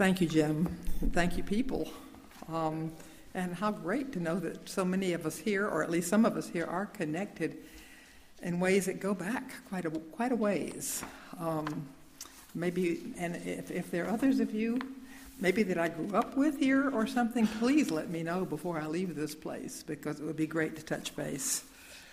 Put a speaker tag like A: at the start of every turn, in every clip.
A: Thank you, Jim. And thank you, people. And how great to know that so many of us here, or at least some of us here, are connected in ways that go back quite a ways. Maybe, and if there are others of you, maybe that I grew up with here or something, please let me know before I leave this place, because it would be great to touch base.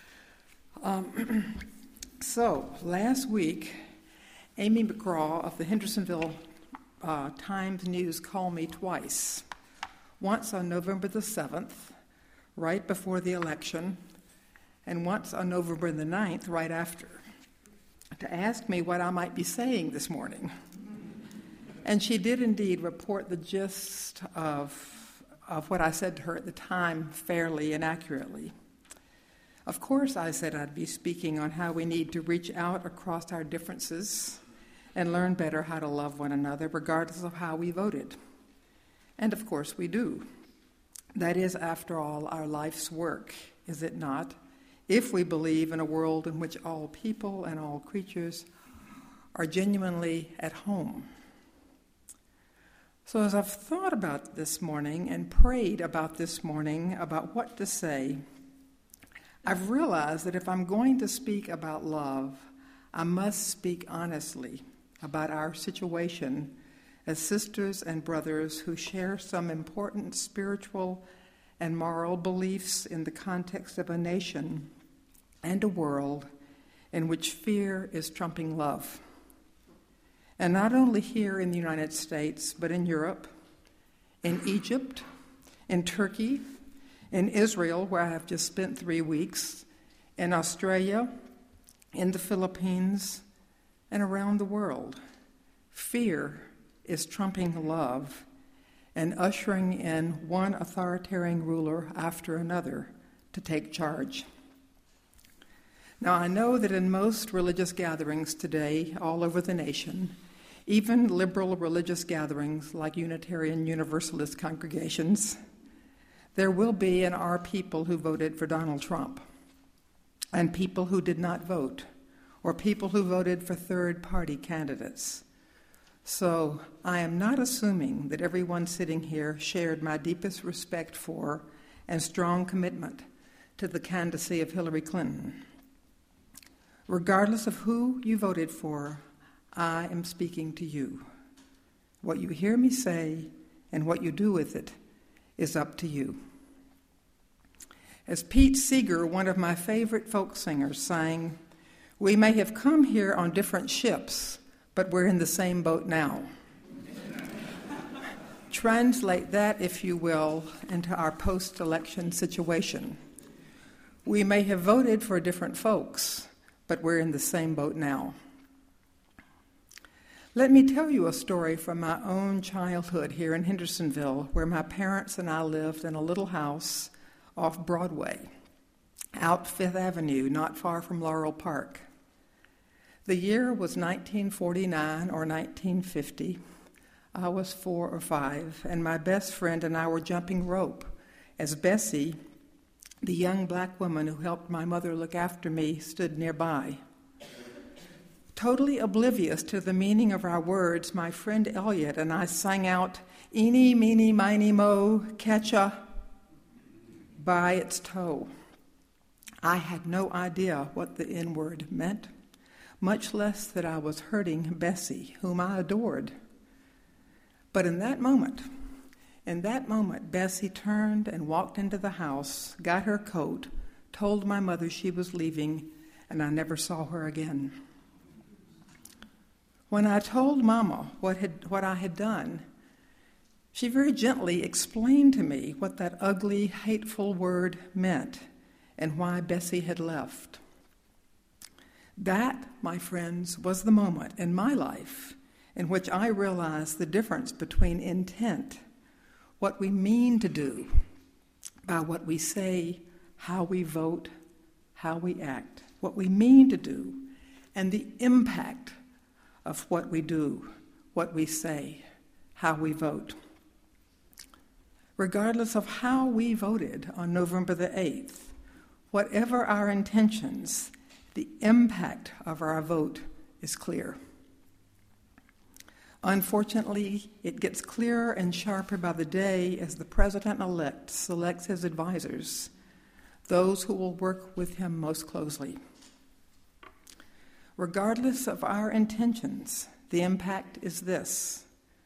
A: So, last week, Amy McGraw of the Hendersonville Times News called me twice. Once on November the 7th, right before the election, and once on November the 9th, right after, to ask me what I might be saying this morning. And she did indeed report the gist of what I said to her at the time fairly and accurately. Of course, I said I'd be speaking on how we need to reach out across our differences and learn better how to love one another, regardless of how we voted. And of course we do. That is, after all, our life's work, is it not? If we believe in a world in which all people and all creatures are genuinely at home. So as I've thought about this morning and prayed about this morning about what to say, I've realized that if I'm going to speak about love, I must speak honestly about our situation as sisters and brothers who share some important spiritual and moral beliefs in the context of a nation and a world in which fear is trumping love. And not only here in the United States, but in Europe, in Egypt, in Turkey, in Israel, where I have just spent 3 weeks, in Australia, in the Philippines, and around the world. Fear is trumping love and ushering in one authoritarian ruler after another to take charge. Now, I know that in most religious gatherings today, all over the nation, even liberal religious gatherings like Unitarian Universalist congregations, there will be and are people who voted for Donald Trump, and people who did not vote, or people who voted for third-party candidates. So I am not assuming that everyone sitting here shared my deepest respect for and strong commitment to the candidacy of Hillary Clinton. Regardless of who you voted for, I am speaking to you. What you hear me say and what you do with it is up to you. As Pete Seeger, one of my favorite folk singers, sang, "We may have come here on different ships, but we're in the same boat now." Translate that, if you will, into our post-election situation. We may have voted for different folks, but we're in the same boat now. Let me tell you a story from my own childhood here in Hendersonville, where my parents and I lived in a little house off Broadway, out Fifth Avenue, not far from Laurel Park. The year was 1949 or 1950. I was 4 or 5, and my best friend and I were jumping rope as Bessie, the young black woman who helped my mother look after me, stood nearby. Totally oblivious to the meaning of our words, my friend Elliot and I sang out, "Eeny, meeny, miny, mo, catch a," by its toe. I had no idea what the N-word meant, much less that I was hurting Bessie, whom I adored. But in that moment, Bessie turned and walked into the house, got her coat, told my mother she was leaving, and I never saw her again. When I told Mama what I had done, she very gently explained to me what that ugly, hateful word meant and why Bessie had left. That, my friends, was the moment in my life in which I realized the difference between intent, what we mean to do, by what we say, how we vote, how we act, what we mean to do, and the impact of what we do, what we say, how we vote. Regardless of how we voted on November the 8th, whatever our intentions, the impact of our vote is clear. Unfortunately, it gets clearer and sharper by the day as the president-elect selects his advisors, those who will work with him most closely. Regardless of our intentions, the impact is this.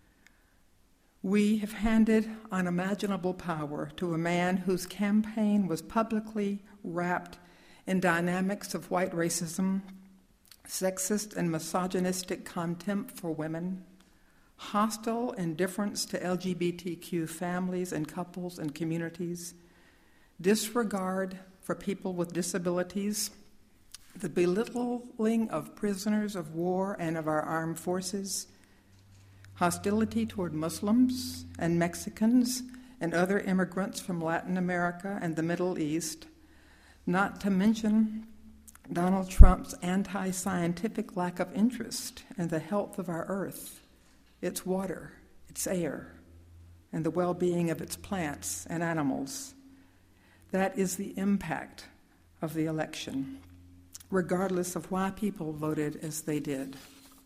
A: We have handed unimaginable power to a man whose campaign was publicly wrapped in dynamics of white racism, sexist and misogynistic contempt for women, hostile indifference to LGBTQ families and couples and communities, disregard for people with disabilities, the belittling of prisoners of war and of our armed forces, hostility toward Muslims and Mexicans and other immigrants from Latin America and the Middle East, not to mention Donald Trump's anti-scientific lack of interest in the health of our earth, its water, its air, and the well-being of its plants and animals. That is the impact of the election, regardless of why people voted as they did.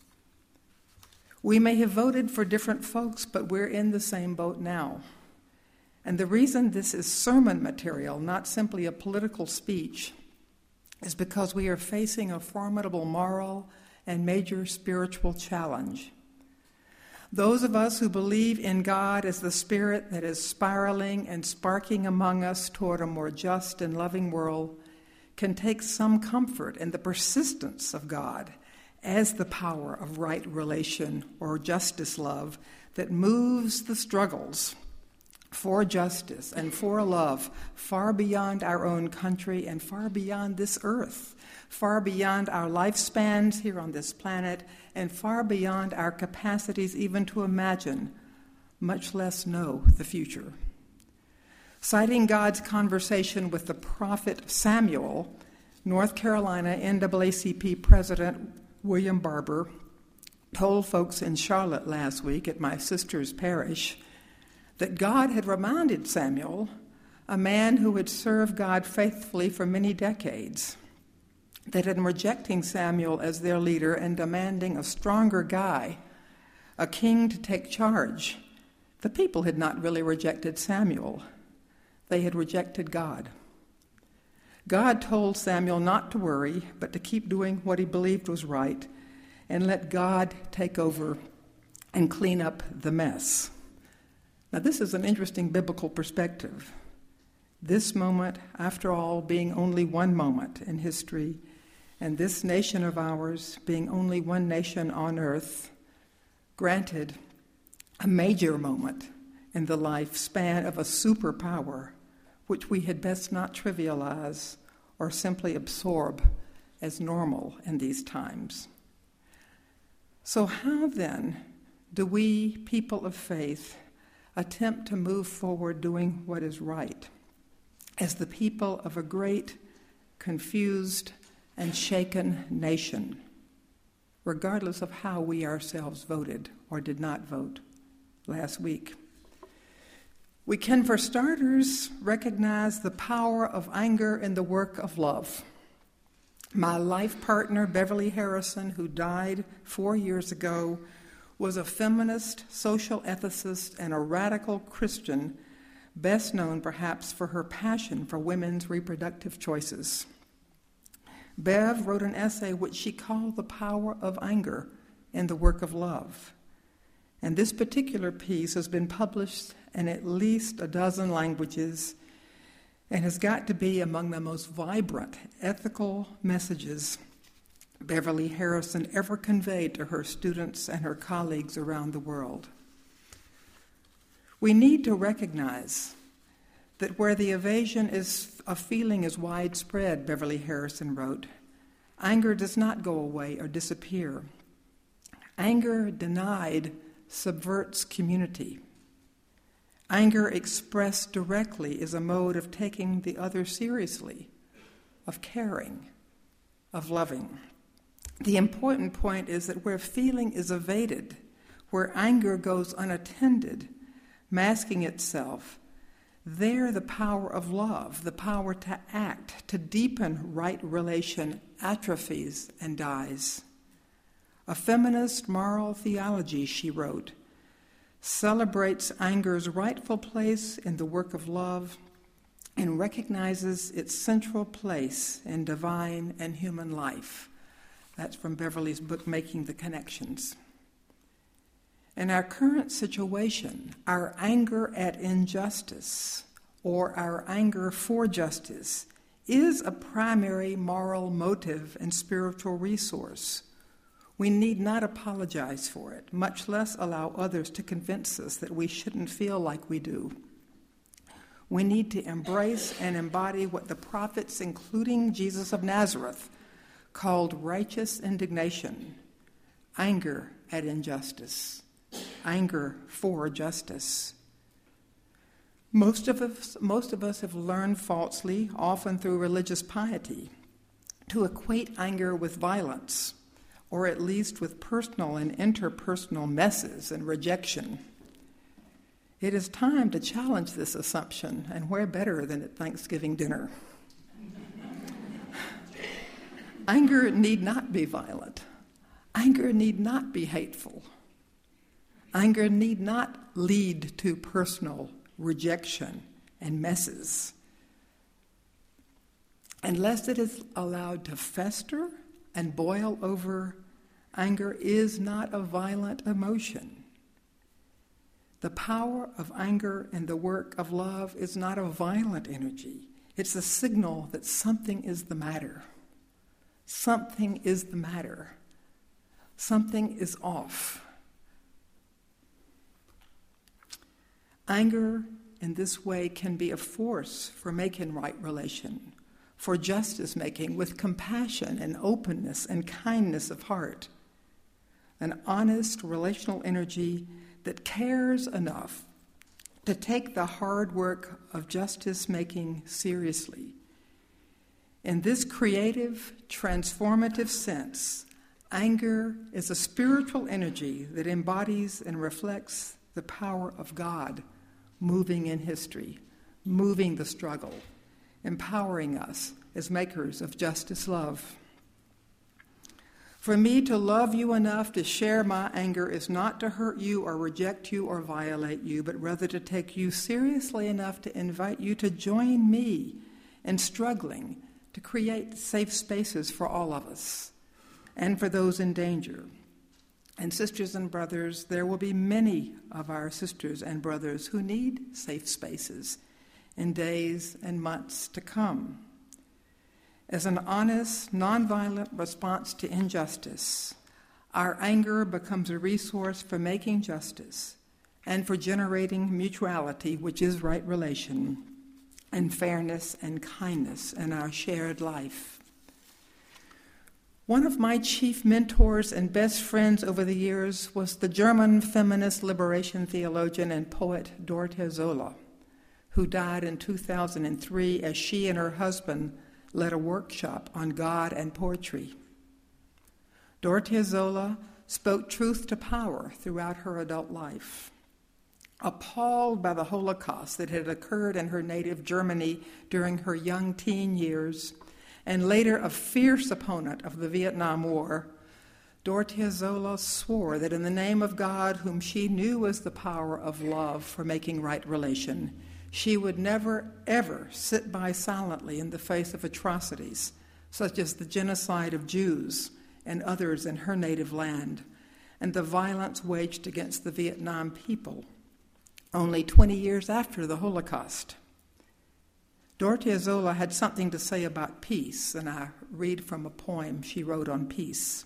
A: We may have voted for different folks, but we're in the same boat now. And the reason this is sermon material, not simply a political speech, is because we are facing a formidable moral and major spiritual challenge. Those of us who believe in God as the Spirit that is spiraling and sparking among us toward a more just and loving world can take some comfort in the persistence of God as the power of right relation or justice love that moves the struggles for justice and for love far beyond our own country and far beyond this earth, far beyond our lifespans here on this planet, and far beyond our capacities even to imagine, much less know, the future. Citing God's conversation with the prophet Samuel, North Carolina NAACP President William Barber told folks in Charlotte last week at my sister's parish that God had reminded Samuel, a man who had served God faithfully for many decades, that in rejecting Samuel as their leader and demanding a stronger guy, a king to take charge, the people had not really rejected Samuel. They had rejected God. God told Samuel not to worry, but to keep doing what he believed was right and let God take over and clean up the mess. Now, this is an interesting biblical perspective. This moment, after all, being only one moment in history, and this nation of ours being only one nation on earth, granted a major moment in the lifespan of a superpower, which we had best not trivialize or simply absorb as normal in these times. So how then do we, people of faith, attempt to move forward doing what is right as the people of a great, confused, and shaken nation, regardless of how we ourselves voted or did not vote last week? We can, for starters, recognize the power of anger in the work of love. My life partner, Beverly Harrison, who died 4 years ago, was a feminist, social ethicist, and a radical Christian, best known perhaps for her passion for women's reproductive choices. Bev wrote an essay which she called The Power of Anger in the Work of Love. And this particular piece has been published in at least a dozen languages and has got to be among the most vibrant ethical messages Beverly Harrison ever conveyed to her students and her colleagues around the world. We need to recognize that where the evasion of feeling is widespread, Beverly Harrison wrote, anger does not go away or disappear. Anger denied subverts community. Anger expressed directly is a mode of taking the other seriously, of caring, of loving. The important point is that where feeling is evaded, where anger goes unattended, masking itself, there the power of love, the power to act, to deepen right relation, atrophies and dies. A feminist moral theology, she wrote, celebrates anger's rightful place in the work of love and recognizes its central place in divine and human life. That's from Beverly's book, Making the Connections. In our current situation, our anger at injustice or our anger for justice is a primary moral motive and spiritual resource. We need not apologize for it, much less allow others to convince us that we shouldn't feel like we do. We need to embrace and embody what the prophets, including Jesus of Nazareth, called righteous indignation, anger at injustice, anger for justice. Most of us have learned falsely, often through religious piety, to equate anger with violence, or at least with personal and interpersonal messes and rejection. It is time to challenge this assumption, and where better than at Thanksgiving dinner? Anger need not be violent. Anger need not be hateful. Anger need not lead to personal rejection and messes. Unless it is allowed to fester and boil over, anger is not a violent emotion. The power of anger and the work of love is not a violent energy. It's a signal that something is the matter. Something is the matter. Something is off. Anger in this way can be a force for making right relation, for justice making with compassion and openness and kindness of heart, an honest relational energy that cares enough to take the hard work of justice making seriously. In this creative, transformative sense, anger is a spiritual energy that embodies and reflects the power of God moving in history, moving the struggle, empowering us as makers of justice love. For me to love you enough to share my anger is not to hurt you or reject you or violate you, but rather to take you seriously enough to invite you to join me in struggling to create safe spaces for all of us and for those in danger. And sisters and brothers, there will be many of our sisters and brothers who need safe spaces in days and months to come. As an honest, nonviolent response to injustice, our anger becomes a resource for making justice and for generating mutuality, which is right relation, and fairness and kindness in our shared life. One of my chief mentors and best friends over the years was the German feminist liberation theologian and poet Dorothea Zola, who died in 2003 as she and her husband led a workshop on God and poetry. Dorothea Zola spoke truth to power throughout her adult life. Appalled by the Holocaust that had occurred in her native Germany during her young teen years, and later a fierce opponent of the Vietnam War, Dorothea Zola swore that in the name of God, whom she knew was the power of love for making right relation, she would never, ever sit by silently in the face of atrocities, such as the genocide of Jews and others in her native land, and the violence waged against the Vietnam people, only 20 years after the Holocaust. Dorothea Zola had something to say about peace, and I read from a poem she wrote on peace.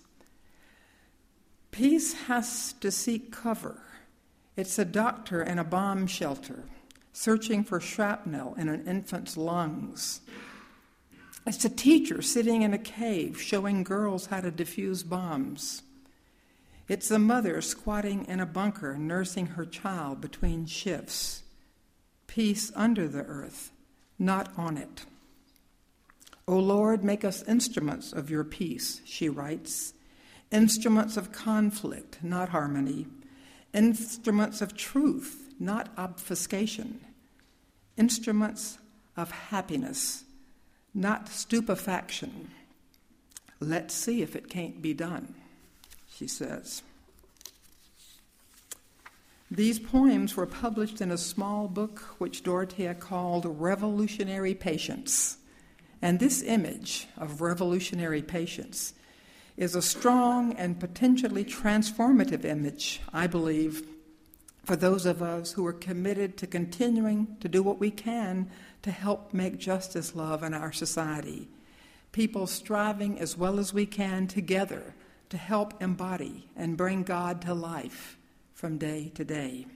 A: Peace has to seek cover. It's a doctor in a bomb shelter, searching for shrapnel in an infant's lungs. It's a teacher sitting in a cave showing girls how to defuse bombs. It's a mother squatting in a bunker nursing her child between shifts. Peace under the earth, not on it. O Lord, make us instruments of your peace, she writes, instruments of conflict, not harmony, instruments of truth, not obfuscation, instruments of happiness, not stupefaction. Let's see if it can't be done. she says. These poems were published in a small book which Dorothea called Revolutionary Patience. And this image of revolutionary patience is a strong and potentially transformative image, I believe, for those of us who are committed to continuing to do what we can to help make justice love in our society. People striving as well as we can together to help embody and bring God to life from day to day.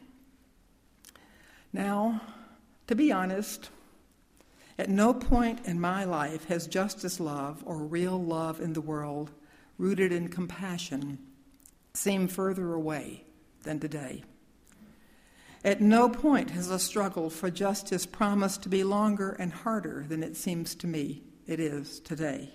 A: Now, to be honest, at no point in my life has justice love or real love in the world, rooted in compassion, seemed further away than today. At no point has the struggle for justice promised to be longer and harder than it seems to me it is today.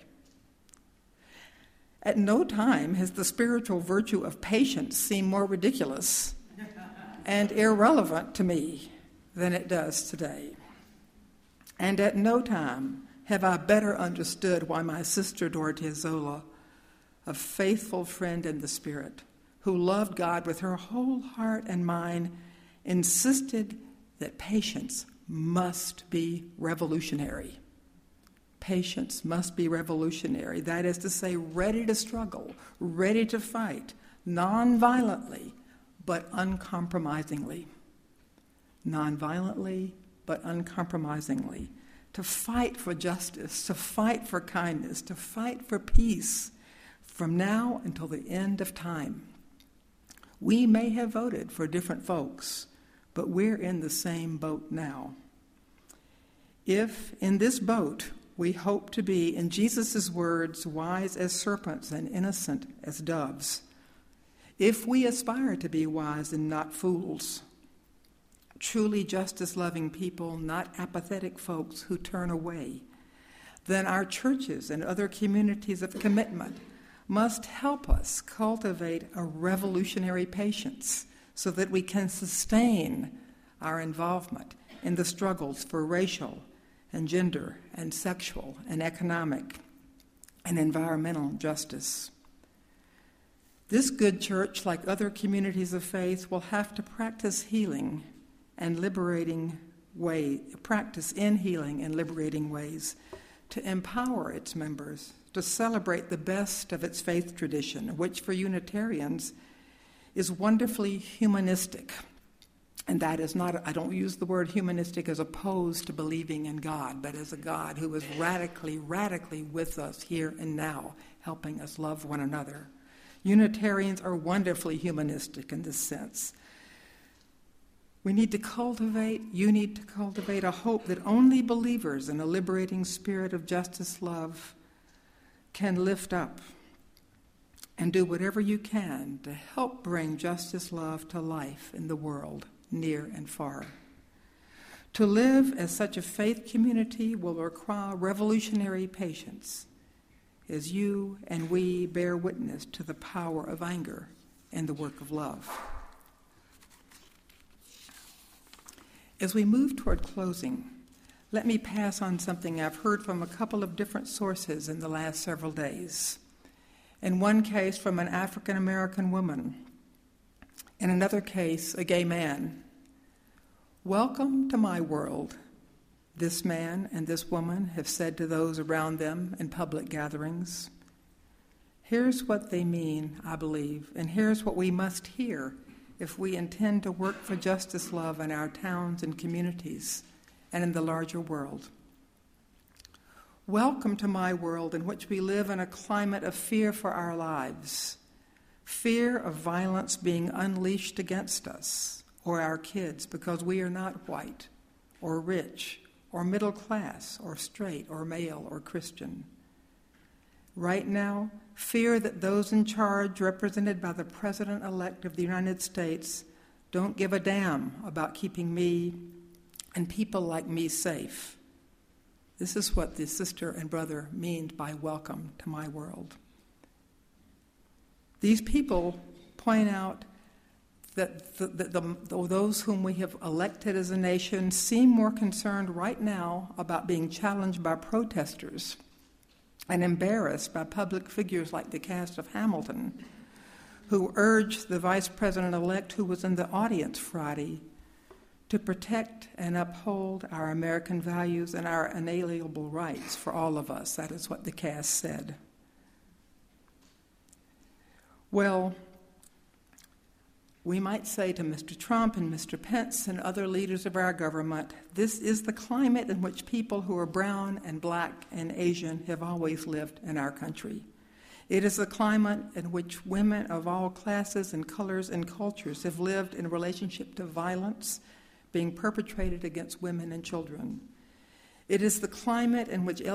A: At no time has the spiritual virtue of patience seemed more ridiculous and irrelevant to me than it does today. And at no time have I better understood why my sister Dorothea Zola, a faithful friend in the Spirit, who loved God with her whole heart and mind, insisted that patience must be revolutionary. Patience must be revolutionary. That is to say, ready to struggle, ready to fight, non-violently, but uncompromisingly. Non-violently, but uncompromisingly. To fight for justice, to fight for kindness, to fight for peace, from now until the end of time. We may have voted for different folks, but we're in the same boat now. If in this boat we hope to be, in Jesus' words, wise as serpents and innocent as doves, if we aspire to be wise and not fools, truly justice-loving people, not apathetic folks who turn away, then our churches and other communities of commitment must help us cultivate a revolutionary patience so that we can sustain our involvement in the struggles for racial and gender and sexual and economic and environmental justice. This good church, like other communities of faith, will have to practice healing and liberating ways to empower its members to celebrate the best of its faith tradition, which for Unitarians is wonderfully humanistic. And that is not, I don't use the word humanistic as opposed to believing in God, but as a God who is radically with us here and now, helping us love one another. Unitarians are wonderfully humanistic in this sense. You need to cultivate a hope that only believers in a liberating spirit of justice love can lift up and do whatever you can to help bring justice love to life in the world, near and far. To live as such a faith community will require revolutionary patience as you and we bear witness to the power of anger and the work of love. As we move toward closing, let me pass on something I've heard from a couple of different sources in the last several days. In one case, from an African American woman. In another case, a gay man. "Welcome to my world," this man and this woman have said to those around them in public gatherings. Here's what they mean, I believe, and here's what we must hear if we intend to work for justice love in our towns and communities and in the larger world. Welcome to my world in which we live in a climate of fear for our lives, fear of violence being unleashed against us or our kids because we are not white or rich or middle class or straight or male or Christian. Right now, fear that those in charge, represented by the President-elect of the United States, don't give a damn about keeping me and people like me safe. This is what the sister and brother mean by welcome to my world. These people point out that those whom we have elected as a nation seem more concerned right now about being challenged by protesters and embarrassed by public figures like the cast of Hamilton, who urged the Vice President-elect, who was in the audience Friday, to protect and uphold our American values and our inalienable rights for all of us. That is what the cast said. Well, we might say to Mr. Trump and Mr. Pence and other leaders of our government, this is the climate in which people who are brown and black and Asian have always lived in our country. It is the climate in which women of all classes and colors and cultures have lived in relationship to violence being perpetrated against women and children. It is the climate in which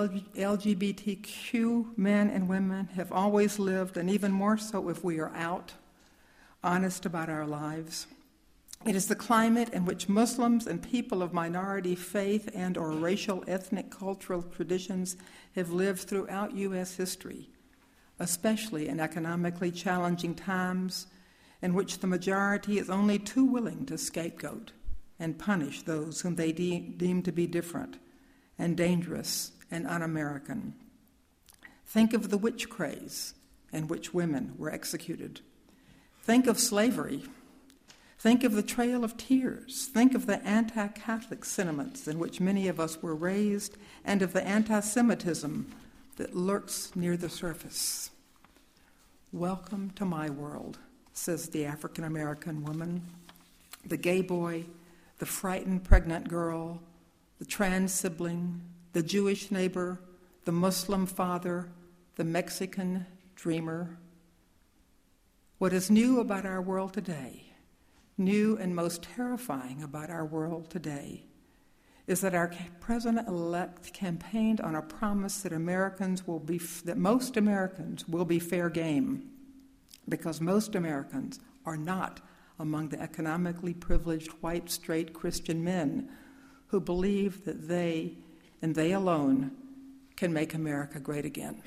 A: LGBTQ men and women have always lived, and even more so if we are out, honest about our lives. It is the climate in which Muslims and people of minority faith and or racial, ethnic, cultural traditions have lived throughout U.S. history, especially in economically challenging times in which the majority is only too willing to scapegoat and punish those whom they deem to be different and dangerous and un-American. Think of the witch craze in which women were executed. Think of slavery. Think of the Trail of Tears. Think of the anti-Catholic sentiments in which many of us were raised, and of the anti-Semitism that lurks near the surface. Welcome to my world, says the African-American woman, the gay boy, the frightened pregnant girl, the trans sibling, the Jewish neighbor, the Muslim father, the Mexican dreamer. What is new about our world today, new and most terrifying about our world today, is that our president-elect campaigned on a promise that most Americans will be fair game, because most Americans are not among the economically privileged white, straight Christian men who believe that they, and they alone, can make America great again.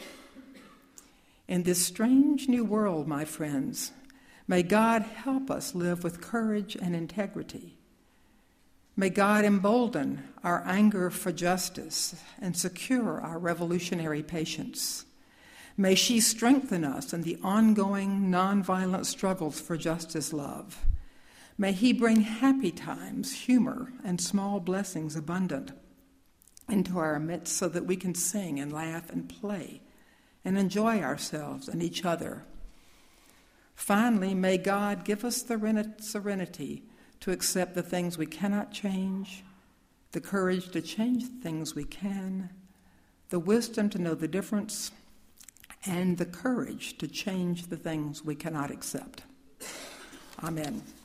A: In this strange new world, my friends, may God help us live with courage and integrity. May God embolden our anger for justice and secure our revolutionary patience. May she strengthen us in the ongoing nonviolent struggles for justice, love. May he bring happy times, humor, and small blessings abundant into our midst so that we can sing and laugh and play and enjoy ourselves and each other. Finally, may God give us the serenity to accept the things we cannot change, the courage to change the things we can, the wisdom to know the difference, and the courage to change the things we cannot accept. Amen.